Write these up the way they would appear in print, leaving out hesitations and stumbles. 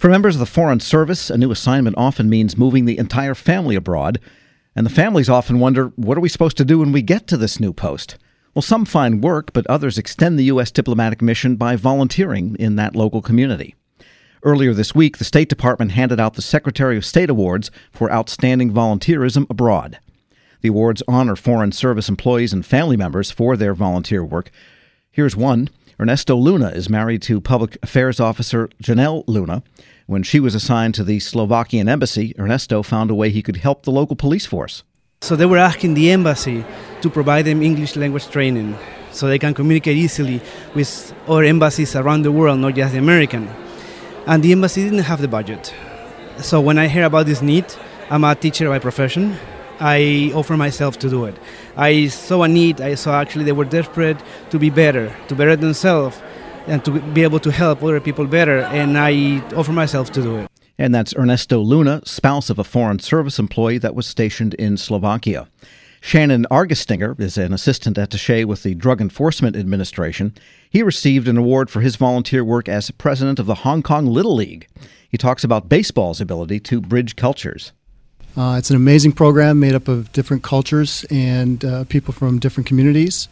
For members of the Foreign Service, a new assignment often means moving the entire family abroad. And the families often wonder, what are we supposed to do when we get to this new post? Well, some find work, but others extend the U.S. diplomatic mission by volunteering in that local community. Earlier this week, the State Department handed out the Secretary of State Awards for outstanding volunteerism abroad. The awards honor Foreign Service employees and family members for their volunteer work. Here's one. Ernesto Luna is married to Public Affairs Officer Janelle Luna. When she was assigned to the Slovakian embassy, Ernesto found a way he could help the local police force. So they were asking the embassy to provide them English language training so they can communicate easily with other embassies around the world, not just the American. And the embassy didn't have the budget. So when I heard about this need, I'm a teacher by profession. I offer myself to do it. I saw a need. I saw actually they were desperate to be better, to better themselves, and to be able to help other people better. And I offer myself to do it. And that's Ernesto Luna, spouse of a Foreign Service employee that was stationed in Slovakia. Shannon Argestinger is an assistant attaché with the Drug Enforcement Administration. He received an award for his volunteer work as president of the Hong Kong Little League. He talks about baseball's ability to bridge cultures. It's an amazing program made up of different cultures and people from different communities.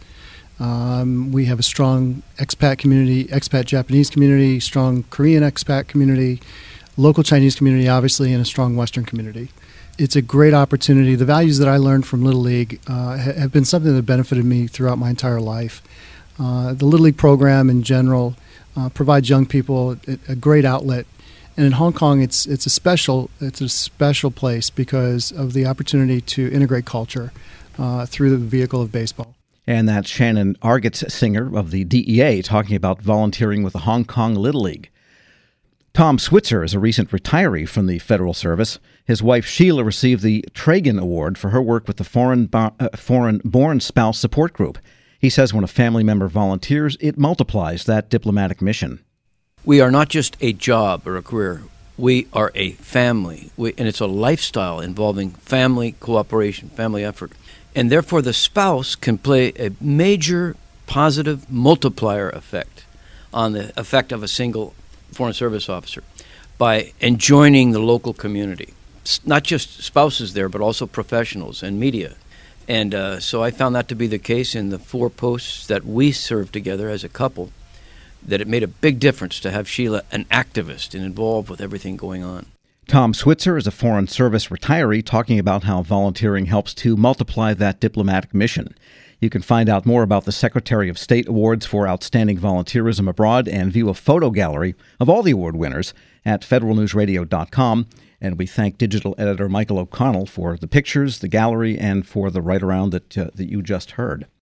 We have a strong expat community, expat Japanese community, strong Korean expat community, local Chinese community, obviously, and a strong Western community. It's a great opportunity. The values that I learned from Little League have been something that benefited me throughout my entire life. The Little League program in general provides young people a great outlet. And in Hong Kong, it's a special place because of the opportunity to integrate culture through the vehicle of baseball. And that's Shannon Argestinger of the DEA talking about volunteering with the Hong Kong Little League. Tom Switzer is a recent retiree from the Federal Service. His wife Sheila received the Tragan Award for her work with the Foreign-Born Spouse Support Group. He says when a family member volunteers, it multiplies that diplomatic mission. We are not just a job or a career. We are a family, and it's a lifestyle involving family cooperation, family effort. And therefore, the spouse can play a major positive multiplier effect on the effect of a single Foreign Service officer by enjoining the local community. Not just spouses there, but also professionals and media. And so I found that to be the case in the 4 posts that we served together as a couple, that it made a big difference to have Sheila an activist and involved with everything going on. Tom Switzer is a Foreign Service retiree talking about how volunteering helps to multiply that diplomatic mission. You can find out more about the Secretary of State Awards for Outstanding Volunteerism Abroad and view a photo gallery of all the award winners at federalnewsradio.com. And we thank digital editor Michael O'Connell for the pictures, the gallery, and for the write-around that you just heard.